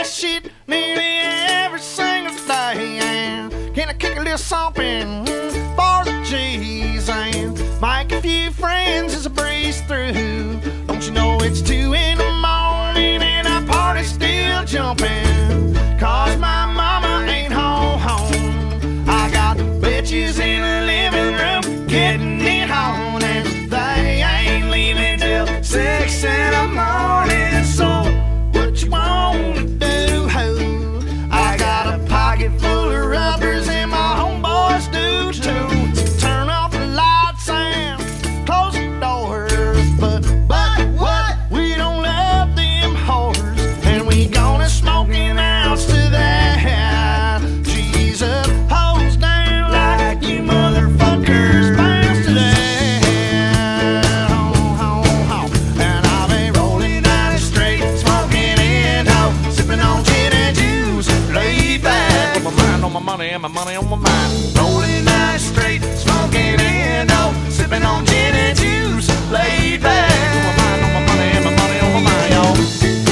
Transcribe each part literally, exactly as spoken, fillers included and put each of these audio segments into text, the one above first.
that shit nearly every single day. And can I kick a little something for the G's and make a few friends as I breeze through? Don't you know it's two in the morning and our party's still jumping? Cause my mama ain't home, home. I got the bitches in the living room getting it on, and they ain't leaving till six in the morning. So what you wanna do, ho? I got a pocket full of rubbers and my homeboys do too. So turn off the lights and close the doors. But, but what? We don't love them whores, and we gonna smoke an ounce to that. Jesus, hose down like you motherfuckers bounce to that. Ho, ho, ho. And I've been rolling down the street, smoking Indo, sipping on gin and juice, laid back with my mind on my money and my money on my mind. Rolling down the street, smoking Indo, sipping on gin and juice, laid back with my mind on my money and my money on my mind, y'all.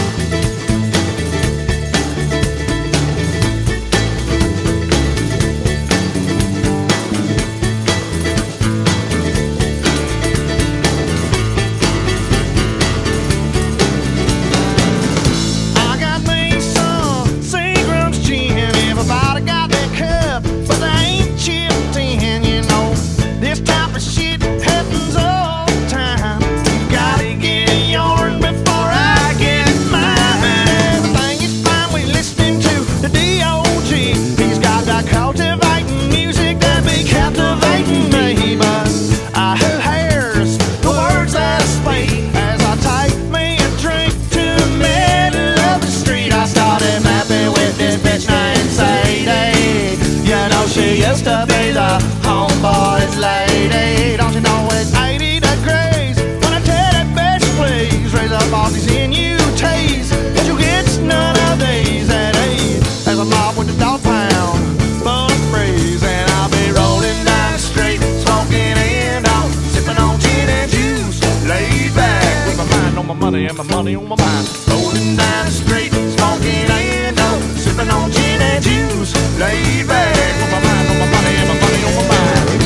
I got me some Seagram's gin. Everybody got their cup, but they ain't chipped in, you know. This type of shit happens all the time. You gotta get yours before I get mine. Everything is fine, we listening to the D O G. He's got that cultivating music that be captivating me. But I who hears the words that I speak as I take me a drink to the middle of the street. I started mapping with this bitch named Sadie. You know she used to be the homeboy's lady. Don't you know it's eighty degrees when I tell that bitch please raise up all these N U Ts, cause you get none of these at ease. As I'm off with the dog pound full of breeze, and I'll be rolling down the street, smoking Indo, sipping on gin and juice, laid back with my mind on my money and my money on my mind. Rolling down the street, smoking Indo, sipping on gin and juice, laid back with my mind on my money and my money on my mind.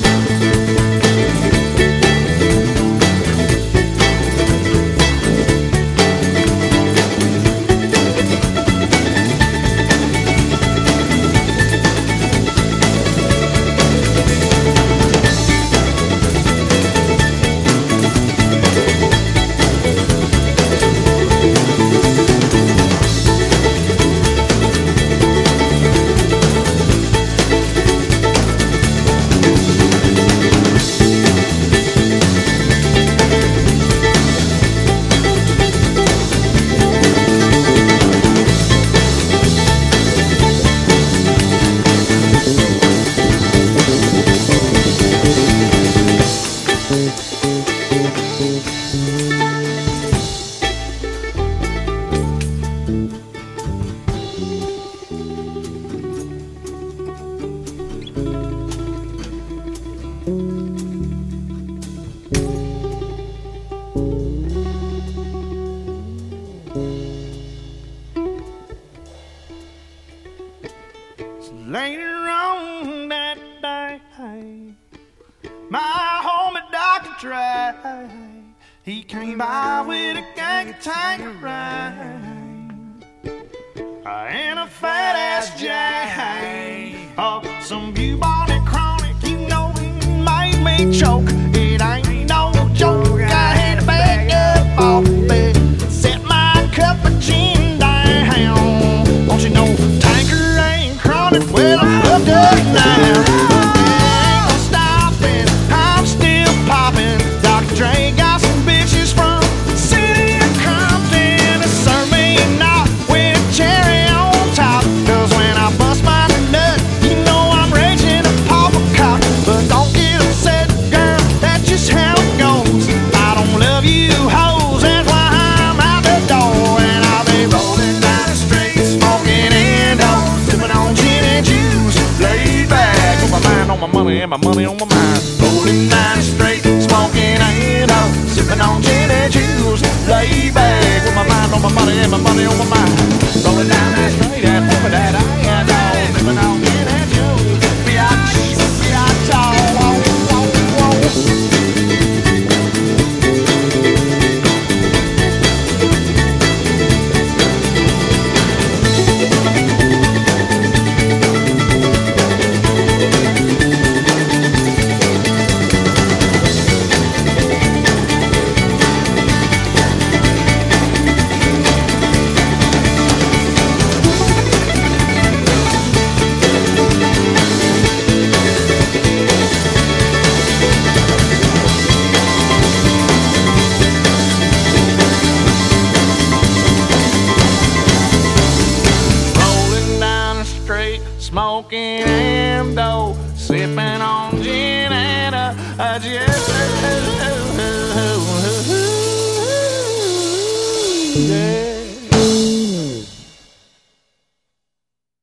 Later on that day, my homie Doctor Dre, he came by with a gang of Tanqueray and a fat ass J. Oh, some bubonic chronic, you know he made me choke. It ain't no joke, I had to back up off the bed, set my cup of gin down. Don't you know Tanqueray and chronic, well I'm hooked up now. Ain't no stopping, I'm still popping. Doctor Dre got some bitches from the city of Compton to serve me a knot with cherry on top. Cause when I bust my nut, you know I'm raging a pop a cop. But don't get upset, girl, that's just how it goes. I don't love you hoes, that's why I'm out the door. And I'll be rolling down the street, smoking Indo, sipping on gin and juice, laid back with my mind on my money and my money on my mind. Rolling down the street, smoking Indo, sipping on gin and juice, laid back with my mind on my money and my money on my mind. Rolling down smoking and dough, sipping on gin and a, a gin. Yeah.